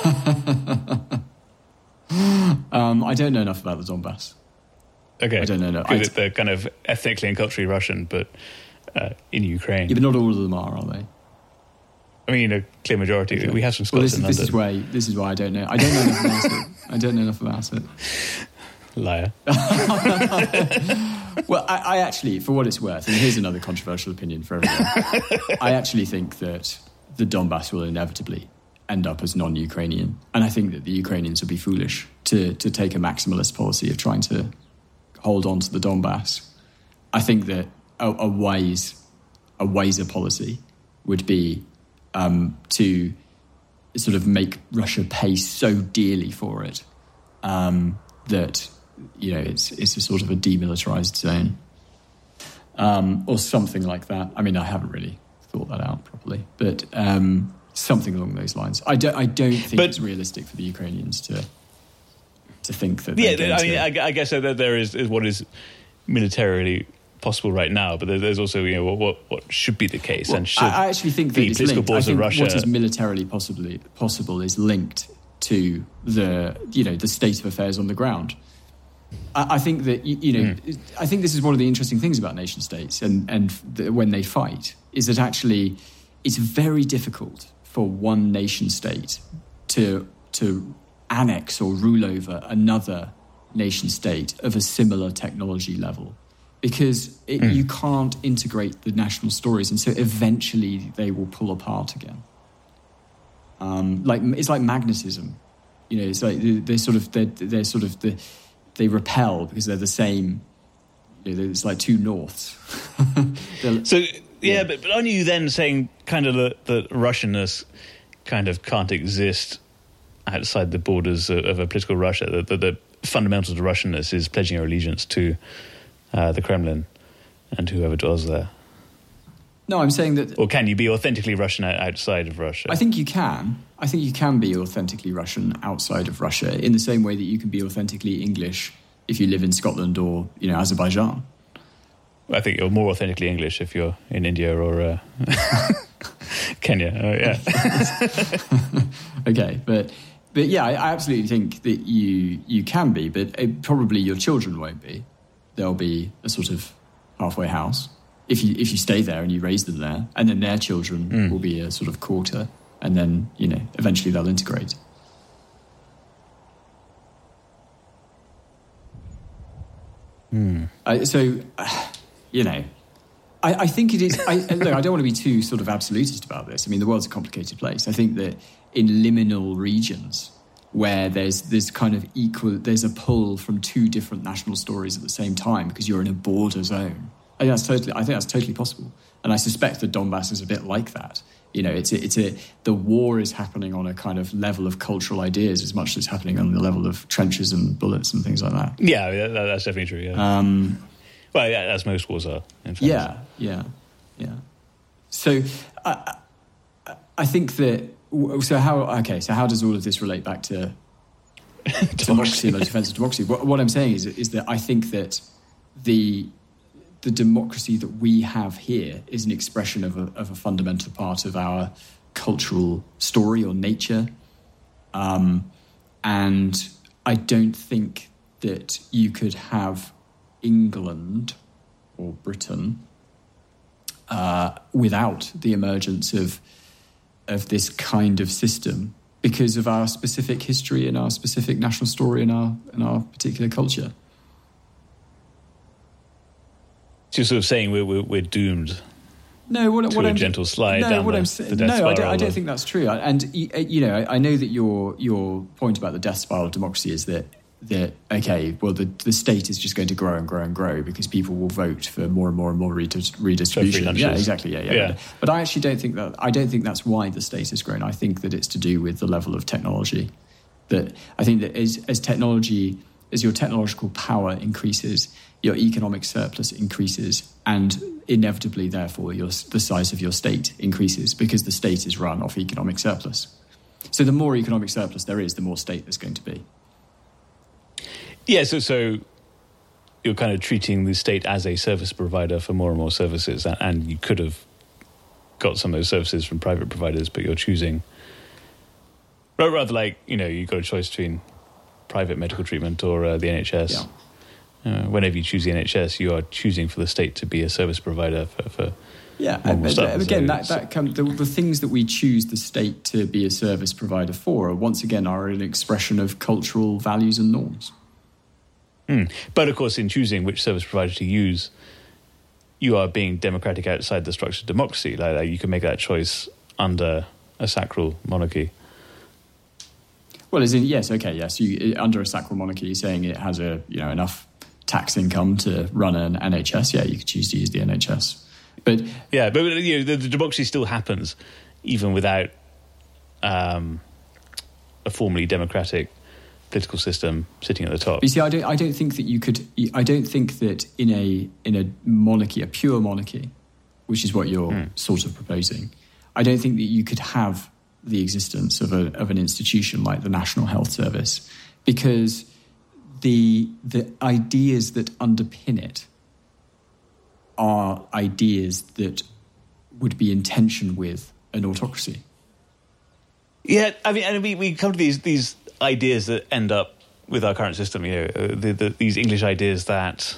I don't know enough about the Donbass. Okay. I don't know. Because they're kind of ethnically and culturally Russian, but in Ukraine. Yeah, but not all of them are they? I mean, a clear majority. Okay. We have some Scots in London. This is why I don't know. I don't know enough about it. I don't know enough about it. Liar. Well, I actually, for what it's worth, and here's another controversial opinion for everyone, I actually think that the Donbass will inevitably end up as non-Ukrainian. And I think that the Ukrainians would be foolish to take a maximalist policy of trying to hold on to the Donbass. I think that a wiser policy would be to sort of make Russia pay so dearly for it that it's a sort of a demilitarized zone or something like that. I mean, I haven't really thought that out properly, but something along those lines. I don't think it's realistic for the Ukrainians to think that. Yeah, I guess that there is what is militarily possible right now, but there's also what should be the case, and should I actually think that it's linked. I think what is militarily possible is linked to the state of affairs on the ground. I think that I think this is one of the interesting things about nation states and when they fight is that actually it's very difficult for one nation state to annex or rule over another nation state of a similar technology level, because you can't integrate the national stories, and so eventually they will pull apart again. It's like magnetism, it's like they repel because they're the same. It's like two norths. But aren't you then saying kind of that Russianness kind of can't exist outside the borders of a political Russia? That the fundamental to Russianness is pledging your allegiance to the Kremlin and whoever dwells there. No, I'm saying that... Or can you be authentically Russian outside of Russia? I think you can. I think you can be authentically Russian outside of Russia in the same way that you can be authentically English if you live in Scotland or, Azerbaijan. I think you're more authentically English if you're in India or Kenya. Oh, yeah. Okay, but yeah, I absolutely think that you can be, but probably your children won't be. They'll be a sort of halfway house if you stay there and you raise them there, and then their children will be a sort of quarter, and then eventually they'll integrate. I think it is. Look, I don't want to be too sort of absolutist about this. I mean, the world's a complicated place. I think that in liminal regions where there's kind of there's a pull from two different national stories at the same time because you're in a border zone. I think that's totally possible, and I suspect that Donbass is a bit like that. The war is happening on a kind of level of cultural ideas as much as it's happening on the level of trenches and bullets and things like that. Yeah, that's definitely true. Yeah. Well, yeah, as most wars are. In fact. Yeah. So I think that. So how does all of this relate back to democracy and the defence of democracy? What I'm saying is that I think that the democracy that we have here is an expression of a fundamental part of our cultural story or nature, and I don't think that you could have England or Britain without the emergence of this kind of system because of our specific history and our specific national story and our particular culture. So you're sort of saying we're doomed. No, what a gentle slide down the death spiral. I don't think that's true. And I know that your point about the death spiral of democracy is that okay, well, the state is just going to grow and grow and grow because people will vote for more and more and more redistribution. Yeah, exactly. Yeah. But I actually don't think that. I don't think that's why the state has grown. I think that it's to do with the level of technology. That I think that as your technological power increases, your economic surplus increases, and inevitably, therefore, the size of your state increases because the state is run off economic surplus. So the more economic surplus there is, the more state there's going to be. Yeah, so you're kind of treating the state as a service provider for more and more services, and you could have got some of those services from private providers, but you're choosing, rather like, you've got a choice between private medical treatment or the NHS. Yeah. Whenever you choose the NHS, you are choosing for the state to be a service provider for stuff. Again, the things that we choose the state to be a service provider for once again are an expression of cultural values and norms. But of course, in choosing which service provider to use, you are being democratic outside the structure of democracy. Like you can make that choice under a sacral monarchy. Well, yes. Under a sacral monarchy, you're saying it has enough tax income to run an NHS. Yeah, you could choose to use the NHS. But the democracy still happens even without a formally democratic political system sitting at the top. But you see, I don't think that you could. I don't think that in a monarchy, a pure monarchy, which is what you're sort of proposing, I don't think that you could have the existence of an institution like the National Health Service, because the ideas that underpin it are ideas that would be in tension with an autocracy. Yeah, I mean, we come to these ideas that end up with our current system. These English ideas that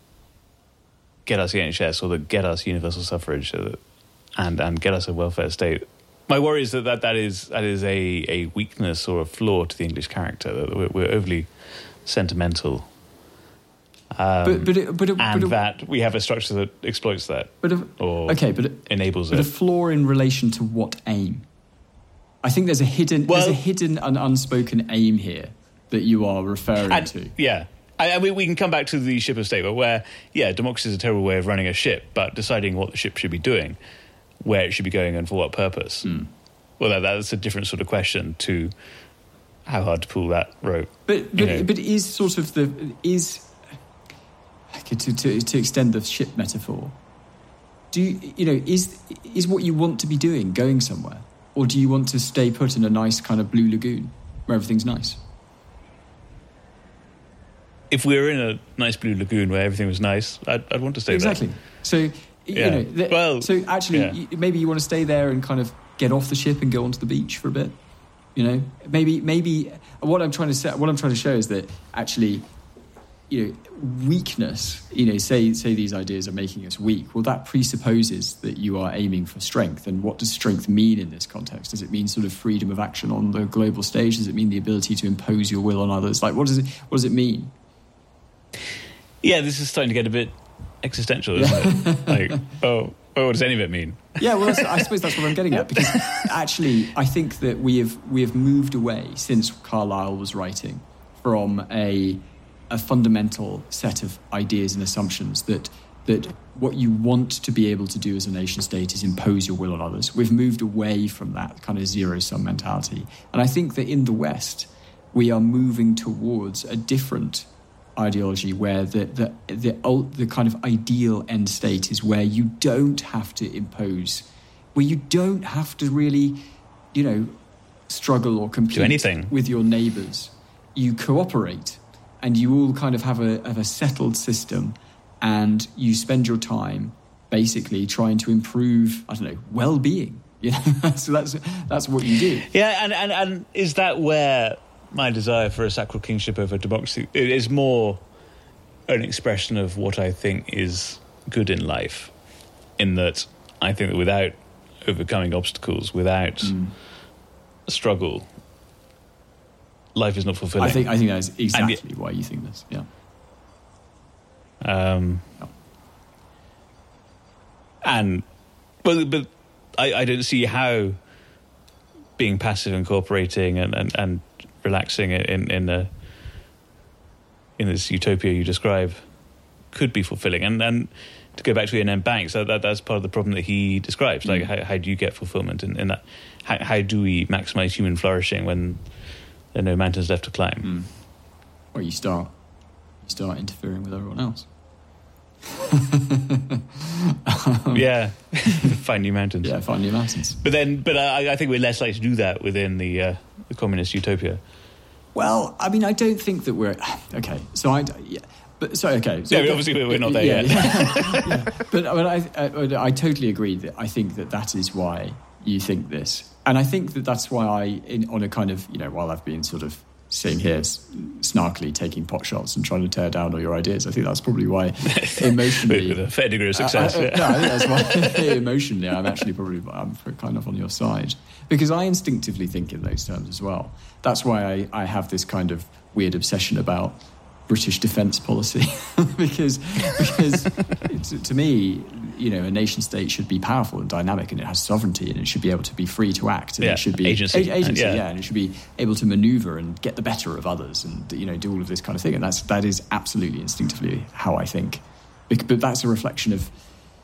get us the NHS or that get us universal suffrage and get us a welfare state. My worry is that is a weakness or a flaw to the English character. That we're overly sentimental. That we have a structure that exploits that, enables it. But a flaw in relation to what aim? I think there's a hidden and unspoken aim here that you are referring to. Yeah, we can come back to the ship of state, but where democracy is a terrible way of running a ship, but deciding what the ship should be doing, where it should be going, and for what purpose. Well, that's a different sort of question to how hard to pull that rope. But is sort of to extend the ship metaphor, is what you want to be doing going somewhere, or do you want to stay put in a nice kind of blue lagoon where everything's nice? If we were in a nice blue lagoon where everything was nice, I'd want to stay there. Exactly. So so actually, maybe you want to stay there and kind of get off the ship and go onto the beach for a bit. Maybe what I'm trying to show is that actually, weakness, say these ideas are making us weak. Well, that presupposes that you are aiming for strength. And what does strength mean in this context? Does it mean sort of freedom of action on the global stage? Does it mean the ability to impose your will on others? Like, what does it mean? Yeah, this is starting to get a bit existential, isn't it? Like, what does any of it mean? Yeah, well, I suppose that's what I'm getting at, because actually I think that we have moved away since Carlyle was writing from a fundamental set of ideas and assumptions that what you want to be able to do as a nation state is impose your will on others. We've moved away from that kind of zero-sum mentality. And I think that in the West, we are moving towards a different ideology where the kind of ideal end state is where you don't have to impose where you don't have to really, struggle or compete do anything with your neighbours. You cooperate, and you all kind of have a settled system, and you spend your time basically trying to improve, well-being. So that's what you do. Yeah, and is that where my desire for a sacral kingship over democracy is more an expression of what I think is good in life, in that I think that without overcoming obstacles, without struggle, life is not fulfilling. I think that is exactly why you think this. Yeah. But I don't see how being passive and cooperating and relaxing in this utopia you describe could be fulfilling. And to go back to Ian M. Banks, that's part of the problem that he describes. Like, how do you get fulfillment in that? How do we maximize human flourishing when there are no mountains left to climb? Well, you start interfering with everyone else. Yeah, find new mountains. Yeah, find new mountains. But I think we're less likely to do that within the communist utopia. Well, I mean, I don't think that we're okay. So obviously we're not there yet. Yeah. But I totally agree that I think that is why you think this, and I think that's why on a kind of while I've been sort of sitting here snarkily taking pot shots and trying to tear down all your ideas, I think that's probably why emotionally with a fair degree of success. I think that's why emotionally I'm kind of on your side, because I instinctively think in those terms as well. That's why I have this kind of weird obsession about British defence policy because to me, a nation state should be powerful and dynamic, and it has sovereignty, and it should be able to be free to act, and it should be agency, and it should be able to manoeuvre and get the better of others, and do all of this kind of thing. And that is absolutely instinctively how I think. But that's a reflection of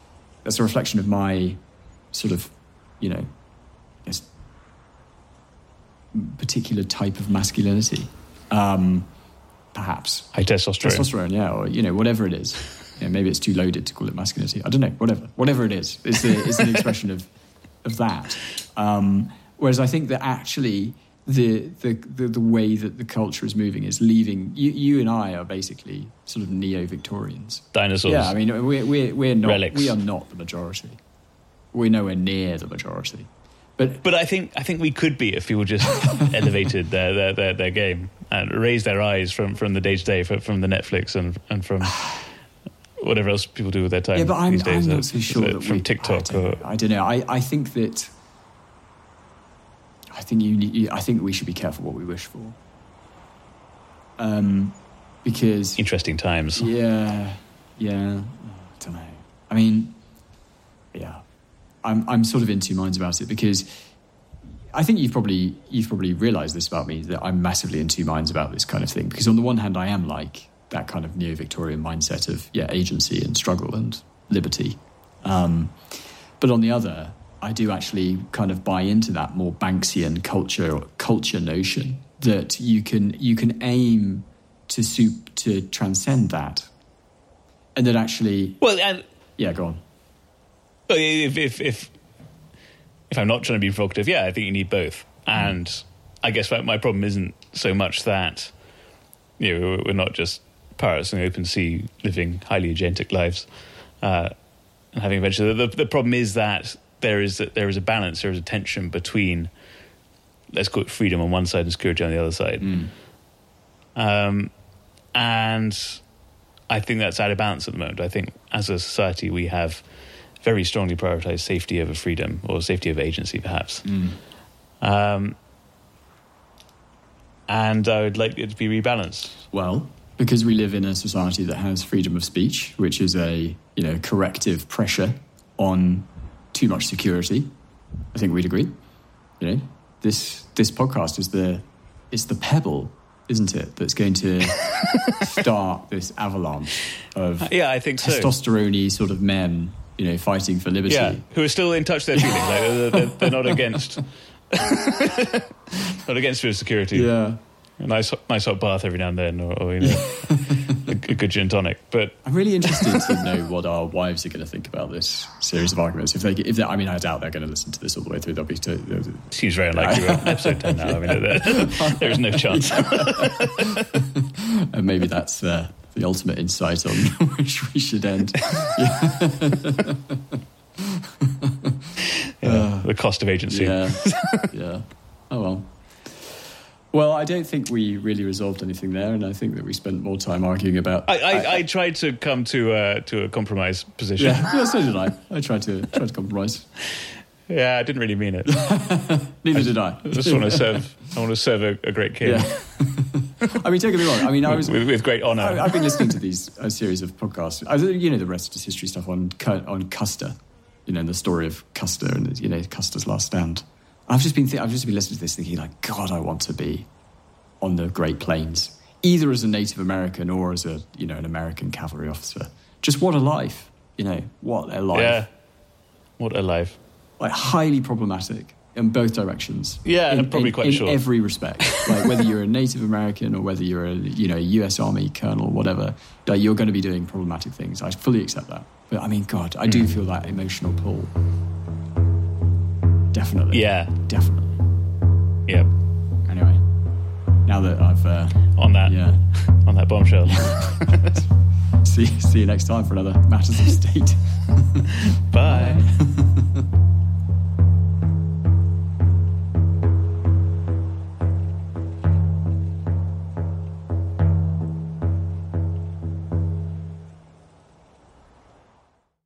my sort of I guess particular type of masculinity. Perhaps high testosterone, yeah, or whatever it is. Maybe it's too loaded to call it masculinity. I don't know. Whatever it is, it's an expression of that. Whereas I think that actually the way that the culture is moving is leaving. You and I are basically sort of neo-Victorians, dinosaurs. Yeah, I mean we're not relics. We are not the majority. We're nowhere near the majority. But I think we could be if people just elevated their game and raised their eyes from the day-to-day, from the Netflix and from whatever else people do with their time. Yeah, but I'm not so sure that from TikTok. I don't know. I think that I think we should be careful what we wish for. Because interesting times. Yeah. I don't know. I mean, yeah. I'm sort of in two minds about it, because I think you've probably realised this about me, that I'm massively in two minds about this kind of thing. Because on the one hand, I am like that kind of neo-Victorian mindset of agency and struggle and liberty, but on the other, I do actually kind of buy into that more Banksian culture notion that you can aim to transcend that, and that actually go on. Well, if I'm not trying to be provocative, I think you need both. And I guess my problem isn't so much that we're not just pirates in the open sea living highly agentic lives and having adventure. The problem is that there is a balance, there is a tension between, let's call it freedom on one side and security on the other side. And I think that's out of balance at the moment. I think as a society we have very strongly prioritise safety over freedom, or safety over agency, perhaps. And I would like it to be rebalanced. Well, because we live in a society that has freedom of speech, which is a corrective pressure on too much security, I think we'd agree. This podcast is the pebble, isn't it, that's going to start this avalanche of I think so. testosterone-y sort of men fighting for liberty. Yeah, who are still in touch with their feelings. Like they're not against food security. Yeah. A nice hot bath every now and then, or a good gin tonic. But I'm really interested to know what our wives are going to think about this series of arguments. If they, I mean, I doubt they're going to listen to this all the way through. They'll be seems very unlikely. We're on episode 10 now. I mean, there's no chance. And maybe that's the ultimate insight on which we should end. The cost of agency. Yeah. Oh well. Well, I don't think we really resolved anything there, and I think that we spent more time arguing about. I tried to come to a compromise position. Yeah, so did I. I tried to compromise. Yeah, I didn't really mean it. Neither did I. I just want to serve a great king. Yeah. I mean, don't get me wrong. I mean, I was with great honour. I've been listening to these series of podcasts. The rest is history stuff on Custer. And the story of Custer and Custer's last stand. I've just been listening to this, thinking like, God, I want to be on the Great Plains, either as a Native American or as an American cavalry officer. Just what a life, what a life. Yeah, what a life. Like highly problematic in both directions. Yeah, and probably quite short in every respect. Like whether you're a Native American or whether you're a U.S. Army colonel, whatever, you're going to be doing problematic things. I fully accept that. But I mean, God, I do feel that emotional pull. Definitely. Yeah. Definitely. Yep. Anyway, now that I've on that bombshell. See you next time for another Matters of State.